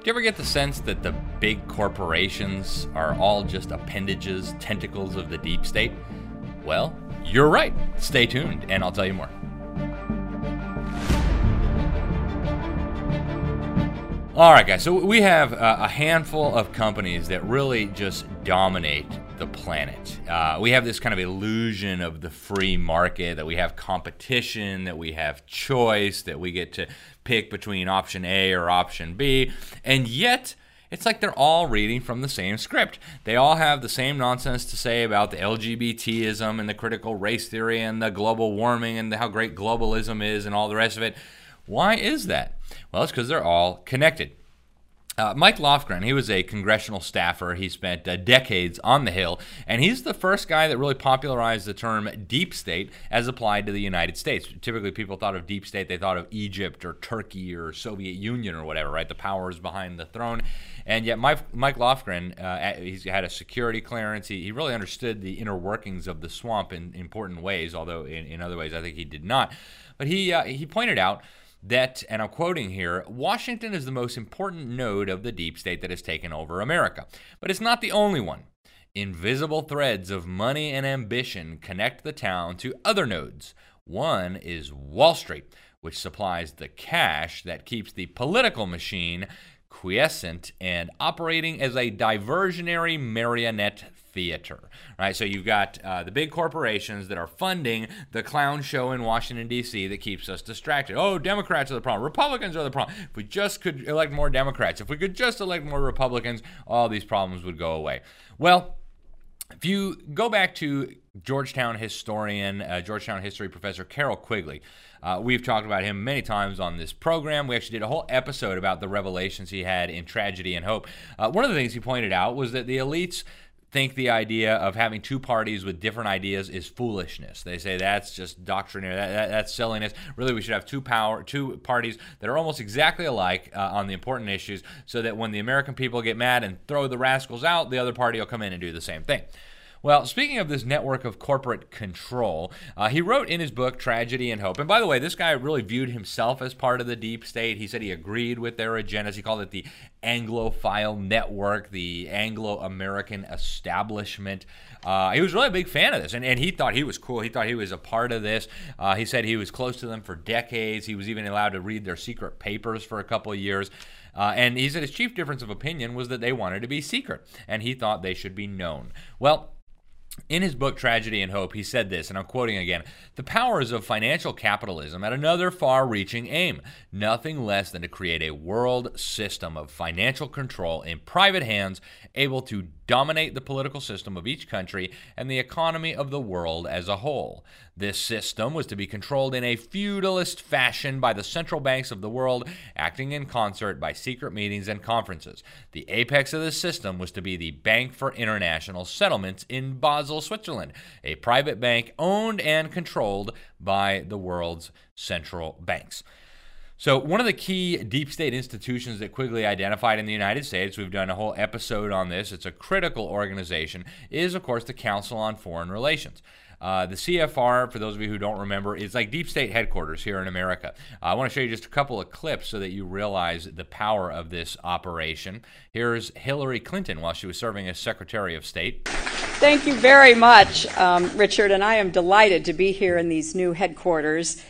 Do you ever get the sense that the big corporations are all just appendages, tentacles of the deep state? Well, you're right. Stay tuned, and I'll tell you more. All right, guys, so we have a handful of companies that really just dominate the planet. We have this kind of illusion of the free market, that we have competition, that we have choice, that we get to pick between option A or option B, and yet it's like they're all reading from the same script. They all have the same nonsense to say about the LGBTism and the critical race theory and the global warming and how great globalism is and all the rest of it. Why is that? Well, it's because they're all connected. Mike Lofgren, he was a congressional staffer. He spent decades on the Hill, and he's the first guy that really popularized the term deep state as applied to the United States. Typically, people thought of deep state, they thought of Egypt or Turkey or Soviet Union or whatever, right? The powers behind the throne. And yet Mike Lofgren, he's had a security clearance. He really understood the inner workings of the swamp in important ways, although in other ways I think he did not. But he pointed out that, and I'm quoting here, Washington is the most important node of the deep state that has taken over America. But it's not the only one. Invisible threads of money and ambition connect the town to other nodes. One is Wall Street, which supplies the cash that keeps the political machine quiescent and operating as a diversionary marionette theater. Right? So you've got the big corporations that are funding the clown show in Washington, D.C. that keeps us distracted. Oh, Democrats are the problem. Republicans are the problem. If we just could elect more Democrats, if we could just elect more Republicans, all these problems would go away. Well, if you go back to Georgetown historian, Georgetown history professor Carroll Quigley, we've talked about him many times on this program. We actually did a whole episode about the revelations he had in Tragedy and Hope. One of the things he pointed out was that the elites think the idea of having two parties with different ideas is foolishness. They say that's just doctrinaire, that's silliness. Really, we should have two parties that are almost exactly alike on the important issues, so that when the American people get mad and throw the rascals out, the other party will come in and do the same thing. Well, speaking of this network of corporate control, he wrote in his book, Tragedy and Hope. And by the way, this guy really viewed himself as part of the deep state. He said he agreed with their agendas. He called it the Anglophile network, the Anglo-American establishment. He was really a big fan of this, and he thought he was cool. He thought he was a part of this. He said he was close to them for decades. He was even allowed to read their secret papers for a couple of years. And he said his chief difference of opinion was that they wanted to be secret, and he thought they should be known. Well, in his book, Tragedy and Hope, he said this, and I'm quoting again, "The powers of financial capitalism had another far-reaching aim, nothing less than to create a world system of financial control in private hands, able to dominate the political system of each country and the economy of the world as a whole. This system was to be controlled in a feudalist fashion by the central banks of the world, acting in concert by secret meetings and conferences. The apex of this system was to be the Bank for International Settlements in Basel, Switzerland, a private bank owned and controlled by the world's central banks." So one of the key deep state institutions that Quigley identified in the United States, we've done a whole episode on this, it's a critical organization, is, of course, the Council on Foreign Relations. The CFR, for those of you who don't remember, is like deep state headquarters here in America. I want to show you just a couple of clips so that you realize the power of this operation. Here's Hillary Clinton while she was serving as Secretary of State. Thank you very much, Richard, and I am delighted to be here in these new headquarters.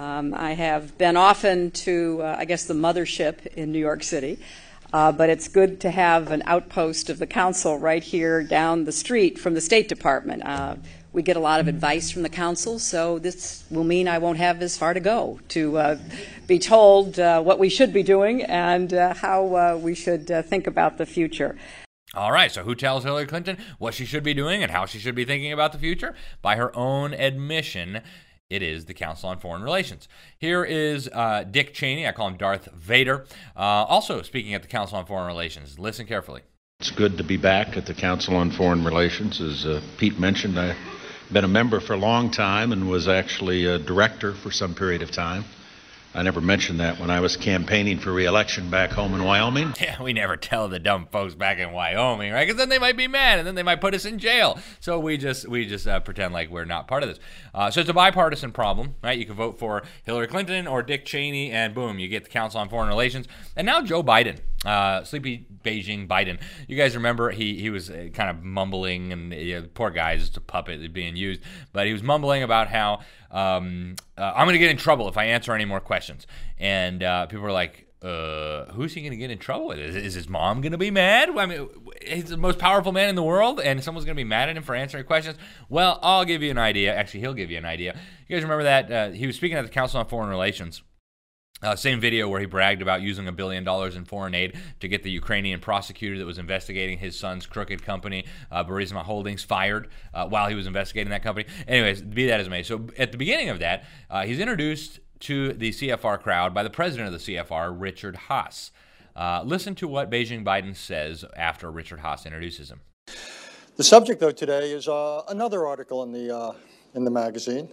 I have been often to, the mothership in New York City, but it's good to have an outpost of the council right here down the street from the State Department. We get a lot of advice from the council, so this will mean I won't have as far to go to be told what we should be doing and how we should think about the future. All right, so who tells Hillary Clinton what she should be doing and how she should be thinking about the future? By her own admission, it is the Council on Foreign Relations. Here is Dick Cheney. I call him Darth Vader. Also speaking at the Council on Foreign Relations. Listen carefully. It's good to be back at the Council on Foreign Relations. As Pete mentioned, I've been a member for a long time and was actually a director for some period of time. I never mentioned that when I was campaigning for re-election back home in Wyoming. Yeah, we never tell the dumb folks back in Wyoming, right? Because then they might be mad, and then they might put us in jail. So we just pretend like we're not part of this. So it's a bipartisan problem, right? You can vote for Hillary Clinton or Dick Cheney, and boom, you get the Council on Foreign Relations. And now Joe Biden Sleepy Beijing Biden. You guys remember he was kind of mumbling, and poor guy, just a puppet being used, but he was mumbling about how I'm going to get in trouble if I answer any more questions. And people were like, who's he going to get in trouble with? Is his mom going to be mad? I mean, he's the most powerful man in the world, and someone's going to be mad at him for answering questions? Well, I'll give you an idea. Actually, he'll give you an idea. You guys remember that he was speaking at the Council on Foreign Relations. Same video where he bragged about using $1 billion in foreign aid to get the Ukrainian prosecutor that was investigating his son's crooked company, Burisma Holdings, fired while he was investigating that company. Anyways, be that as it may. So at the beginning of that, he's introduced to the CFR crowd by the president of the CFR, Richard Haass. Listen to what Beijing Biden says after Richard Haass introduces him. The subject, though, today is another article in the magazine.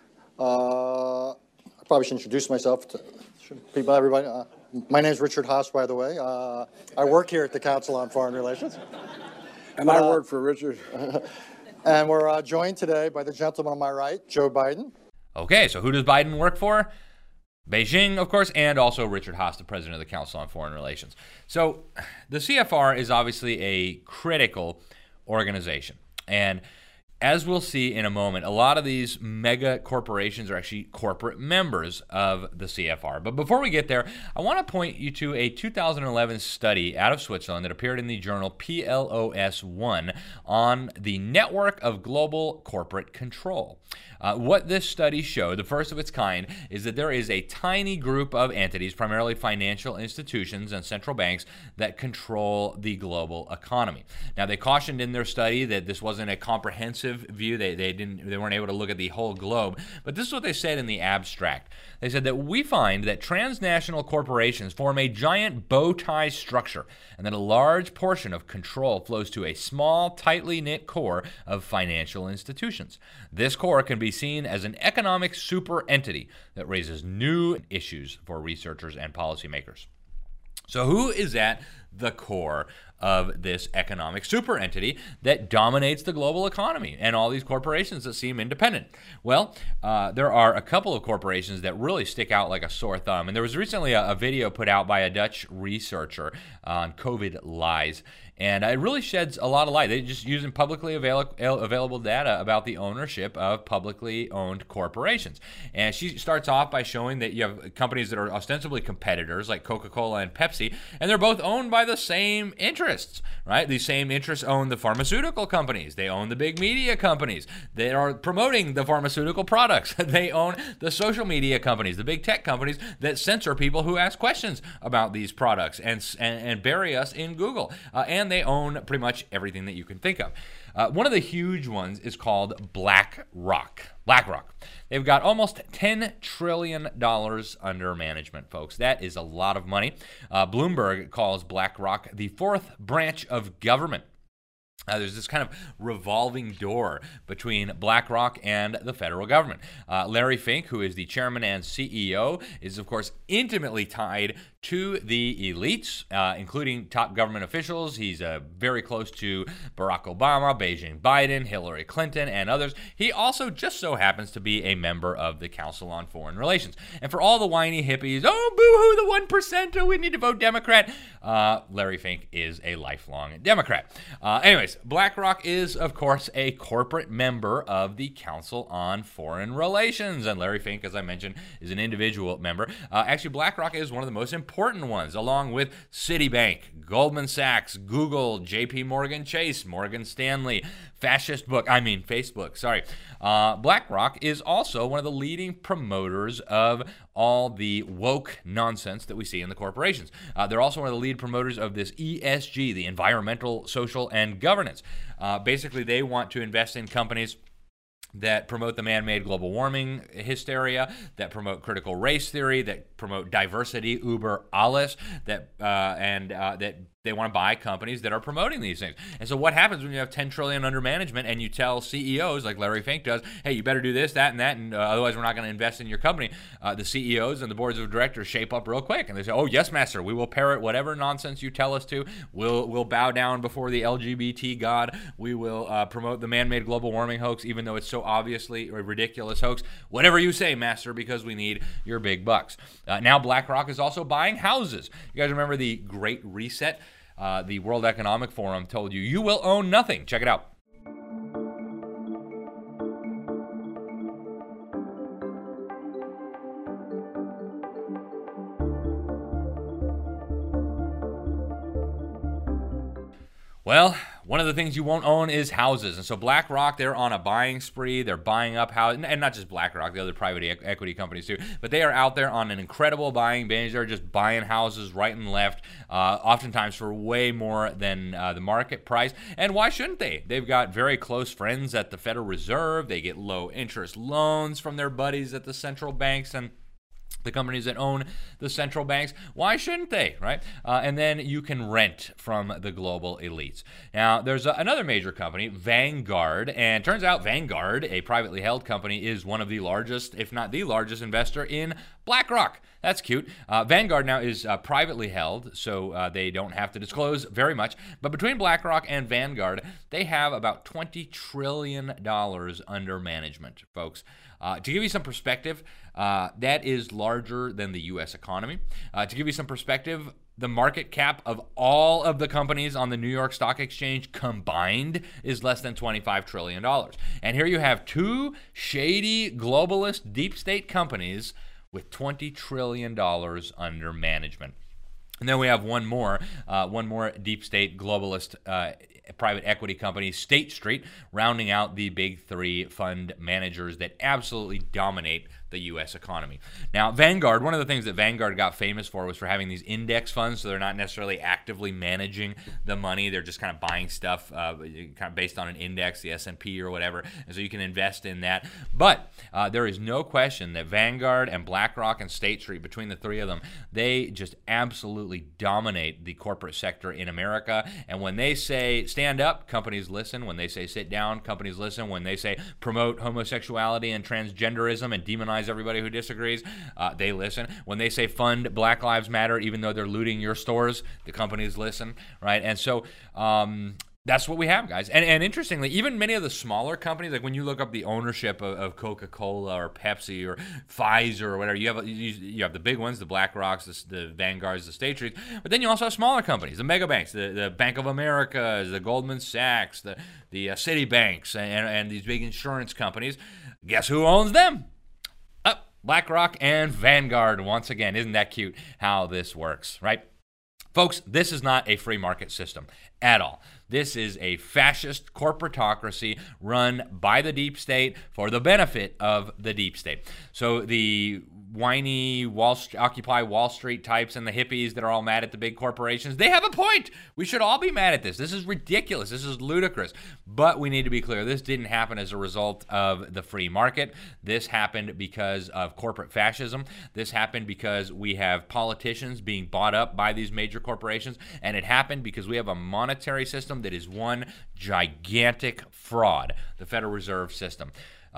I probably should introduce myself to people, everybody. My name is Richard Haass, by the way. I work here at the Council on Foreign Relations. And I work for Richard. And we're joined today by the gentleman on my right, Joe Biden. Okay, so who does Biden work for? Beijing, of course, and also Richard Haass, the president of the Council on Foreign Relations. So the CFR is obviously a critical organization. And as we'll see in a moment, a lot of these mega corporations are actually corporate members of the CFR. But before we get there, I want to point you to a 2011 study out of Switzerland that appeared in the journal PLOS One on the network of global corporate control. What this study showed, the first of its kind, is that there is a tiny group of entities, primarily financial institutions and central banks, that control the global economy. Now, they cautioned in their study that this wasn't a comprehensive view. They weren't able to look at the whole globe. But this is what they said in the abstract. They said that we find that transnational corporations form a giant bow tie structure, and that a large portion of control flows to a small, tightly knit core of financial institutions. This core can be seen as an economic super entity that raises new issues for researchers and policymakers. So who is at the core of this economic super entity that dominates the global economy and all these corporations that seem independent? Well, there are a couple of corporations that really stick out like a sore thumb. And there was recently a video put out by a Dutch researcher on COVID lies. And it really sheds a lot of light. They just using publicly available data about the ownership of publicly owned corporations. And she starts off by showing that you have companies that are ostensibly competitors like Coca-Cola and Pepsi, and they're both owned by the same interests, right? These same interests own the pharmaceutical companies. They own the big media companies. They are promoting the pharmaceutical products. They own the social media companies, the big tech companies that censor people who ask questions about these products and bury us in Google. And they own pretty much everything that you can think of. One of the huge ones is called BlackRock. They've got almost $10 trillion under management, folks. That is a lot of money. Bloomberg calls BlackRock the fourth branch of government. There's this kind of revolving door between BlackRock and the federal government. Larry Fink, who is the chairman and CEO, is, of course, intimately tied to the elites, including top government officials. He's very close to Barack Obama, Beijing Biden, Hillary Clinton, and others. He also just so happens to be a member of the Council on Foreign Relations. And for all the whiny hippies, oh, boo-hoo, the 1%, oh, we need to vote Democrat, Larry Fink is a lifelong Democrat. Anyways, BlackRock is, of course, a corporate member of the Council on Foreign Relations. And Larry Fink, as I mentioned, is an individual member. Actually, BlackRock is one of the most important ones, along with Citibank, Goldman Sachs, Google, JP Morgan Chase, Morgan Stanley, Facebook, sorry. BlackRock is also one of the leading promoters of all the woke nonsense that we see in the corporations. They're also one of the lead promoters of this ESG, the environmental, social, and governance. Basically, they want to invest in companies that promote the man-made global warming hysteria, that promote critical race theory, that promote diversity, uber alles, that they want to buy companies that are promoting these things. And so what happens when you have $10 trillion under management and you tell CEOs, like Larry Fink does, hey, you better do this, that, and otherwise we're not going to invest in your company. The CEOs and the boards of directors shape up real quick, and they say, oh, yes, master, we will parrot whatever nonsense you tell us to. We'll bow down before the LGBT god. We will promote the man-made global warming hoax, even though it's so obviously a ridiculous hoax. Whatever you say, master, because we need your big bucks. Now BlackRock is also buying houses. You guys remember the Great Reset? The World Economic Forum told you, you will own nothing. Check it out. Well, one of the things you won't own is houses. And so BlackRock, they're on a buying spree. They're buying up houses, and not just BlackRock, the other private equity companies too, but they are out there on an incredible buying binge. They're just buying houses right and left, oftentimes for way more than the market price. And why shouldn't they? They've got very close friends at the Federal Reserve. They get low interest loans from their buddies at the central banks and the companies that own the central banks. Why shouldn't they, right? And then you can rent from the global elites. Now, there's another major company, Vanguard, and turns out Vanguard, a privately held company, is one of the largest, if not the largest investor in BlackRock. That's cute. Vanguard now is privately held, so they don't have to disclose very much. But between BlackRock and Vanguard, they have about $20 trillion under management, folks. To give you some perspective, that is larger than the U.S. economy. To give you some perspective, the market cap of all of the companies on the New York Stock Exchange combined is less than $25 trillion. And here you have two shady, globalist, deep state companies with $20 trillion under management. And then we have one more deep state globalist private equity company, State Street, rounding out the big three fund managers that absolutely dominate the U.S. economy. Now, Vanguard, one of the things that Vanguard got famous for was for having these index funds, so they're not necessarily actively managing the money. They're just kind of buying stuff kind of based on an index, the S&P or whatever, and so you can invest in that. But there is no question that Vanguard and BlackRock and State Street, between the three of them, they just absolutely dominate the corporate sector in America. And when they say stand up, companies listen. When they say sit down, companies listen. When they say promote homosexuality and transgenderism and demonize everybody who disagrees, they listen. When they say fund Black Lives Matter, even though they're looting your stores, the companies listen, right? And so that's what we have, guys. And interestingly, even many of the smaller companies, like when you look up the ownership of Coca-Cola or Pepsi or Pfizer or whatever, you have the big ones, the BlackRocks, the Vanguards, the State Streets, but then you also have smaller companies, the mega banks, the Bank of America, the Goldman Sachs, the Citibanks, and these big insurance companies. Guess who owns them? BlackRock and Vanguard. Once again, isn't that cute how this works, right? Folks, this is not a free market system at all. This is a fascist corporatocracy run by the deep state for the benefit of the deep state. So the whiny Occupy Wall Street types and the hippies that are all mad at the big corporations, they have a point. We should all be mad at this. This is ridiculous. This is ludicrous. But we need to be clear. This didn't happen as a result of the free market. This happened because of corporate fascism. This happened because we have politicians being bought up by these major corporations. And it happened because we have a monetary system that is one gigantic fraud, the Federal Reserve System.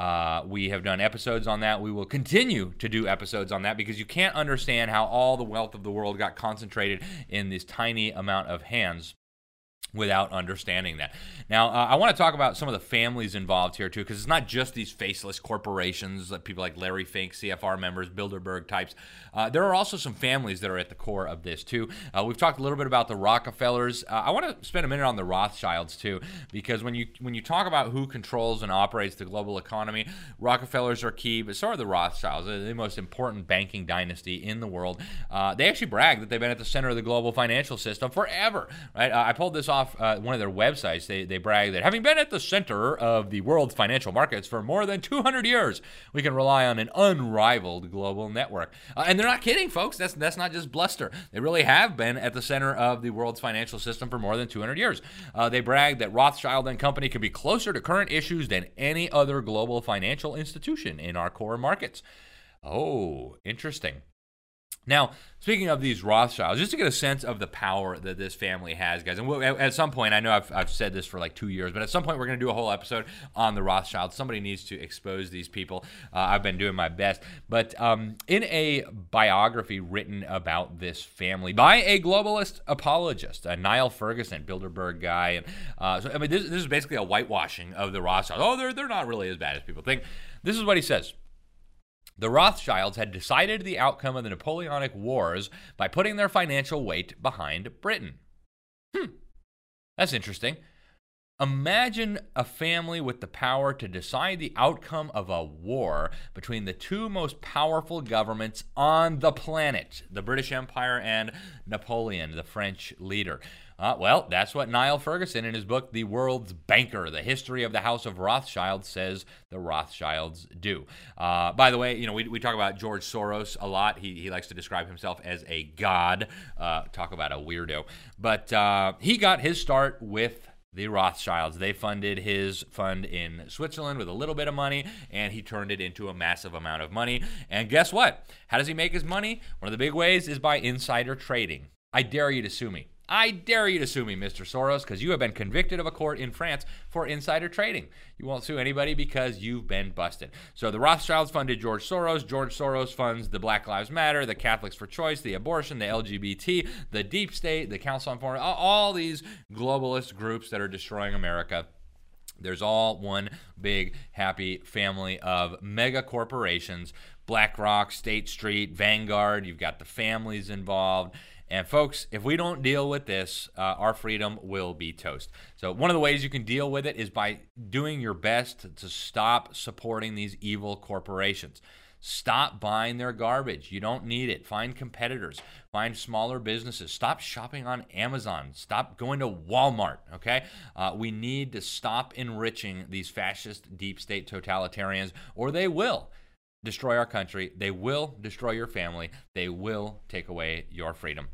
We have done episodes on that. We will continue to do episodes on that because you can't understand how all the wealth of the world got concentrated in this tiny amount of hands without understanding that. Now, I want to talk about some of the families involved here, too, because it's not just these faceless corporations, like people like Larry Fink, CFR members, Bilderberg types. There are also some families that are at the core of this, too. We've talked a little bit about the Rockefellers. I want to spend a minute on the Rothschilds, too, because when you talk about who controls and operates the global economy, Rockefellers are key, but so are the Rothschilds, the most important banking dynasty in the world. They actually brag that they've been at the center of the global financial system forever, right? I pulled this off one of their websites. They brag that having been at the center of the world's financial markets for more than 200 years, we can rely on an unrivaled global network. And they're not kidding, folks. That's not just bluster. They really have been at the center of the world's financial system for more than 200 years. They brag that Rothschild & Company can be closer to current issues than any other global financial institution in our core markets. Oh, interesting. Now, speaking of these Rothschilds, just to get a sense of the power that this family has, guys, and at some point, I know I've said this for like 2 years, but at some point we're going to do a whole episode on the Rothschilds. Somebody needs to expose these people. I've been doing my best. But in a biography written about this family by a globalist apologist, Niall Ferguson, Bilderberg guy, and so I mean, this is basically a whitewashing of the Rothschilds. Oh, they're not really as bad as people think. This is what he says. The Rothschilds had decided the outcome of the Napoleonic Wars by putting their financial weight behind Britain. That's interesting. Imagine a family with the power to decide the outcome of a war between the two most powerful governments on the planet, the British Empire and Napoleon, the French leader. Well, that's what Niall Ferguson in his book, The World's Banker, The History of the House of Rothschild, says the Rothschilds do. By the way, we talk about George Soros a lot. He likes to describe himself as a god. Talk about a weirdo. But he got his start with the Rothschilds. They funded his fund in Switzerland with a little bit of money, and he turned it into a massive amount of money. And guess what? How does he make his money? One of the big ways is by insider trading. I dare you to sue me. I dare you to sue me, Mr. Soros, because you have been convicted of a court in France for insider trading. You won't sue anybody because you've been busted. So the Rothschilds funded George Soros. George Soros funds the Black Lives Matter, the Catholics for Choice, the abortion, the LGBT, the Deep State, the Council on Foreign, all these globalist groups that are destroying America. There's all one big happy family of mega corporations, BlackRock, State Street, Vanguard. You've got the families involved. And folks, if we don't deal with this, our freedom will be toast. So one of the ways you can deal with it is by doing your best to stop supporting these evil corporations. Stop buying their garbage. You don't need it. Find competitors. Find smaller businesses. Stop shopping on Amazon. Stop going to Walmart, okay? We need to stop enriching these fascist deep state totalitarians, or they will destroy our country. They will destroy your family. They will take away your freedom.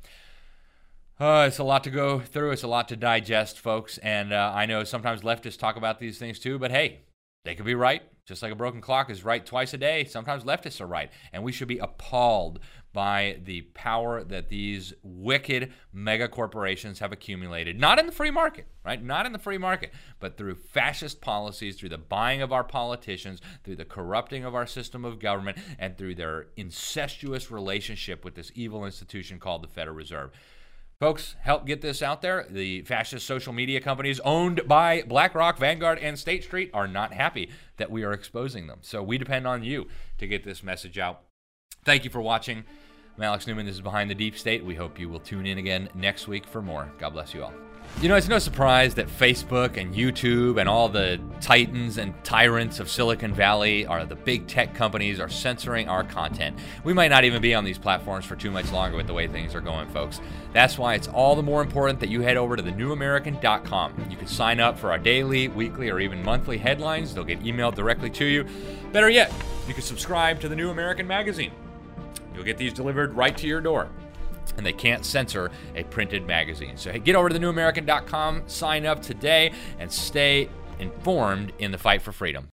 It's a lot to go through. It's a lot to digest, folks. And I know sometimes leftists talk about these things too, but hey, they could be right. Just like a broken clock is right twice a day. Sometimes leftists are right. And we should be appalled by the power that these wicked mega corporations have accumulated. Not in the free market, right? Not in the free market, but through fascist policies, through the buying of our politicians, through the corrupting of our system of government, and through their incestuous relationship with this evil institution called the Federal Reserve. Folks, help get this out there. The fascist social media companies owned by BlackRock, Vanguard, and State Street are not happy that we are exposing them. So we depend on you to get this message out. Thank you for watching. I'm Alex Newman. This is Behind the Deep State. We hope you will tune in again next week for more. God bless you all. It's no surprise that Facebook and YouTube and all the titans and tyrants of Silicon Valley, the big tech companies, are censoring our content. We might not even be on these platforms for too much longer with the way things are going, folks. That's why it's all the more important that you head over to thenewamerican.com. You can sign up for our daily, weekly, or even monthly headlines. They'll get emailed directly to you. Better yet, you can subscribe to the New American Magazine. You'll get these delivered right to your door. And they can't censor a printed magazine. So hey, get over to thenewamerican.com, sign up today, and stay informed in the fight for freedom.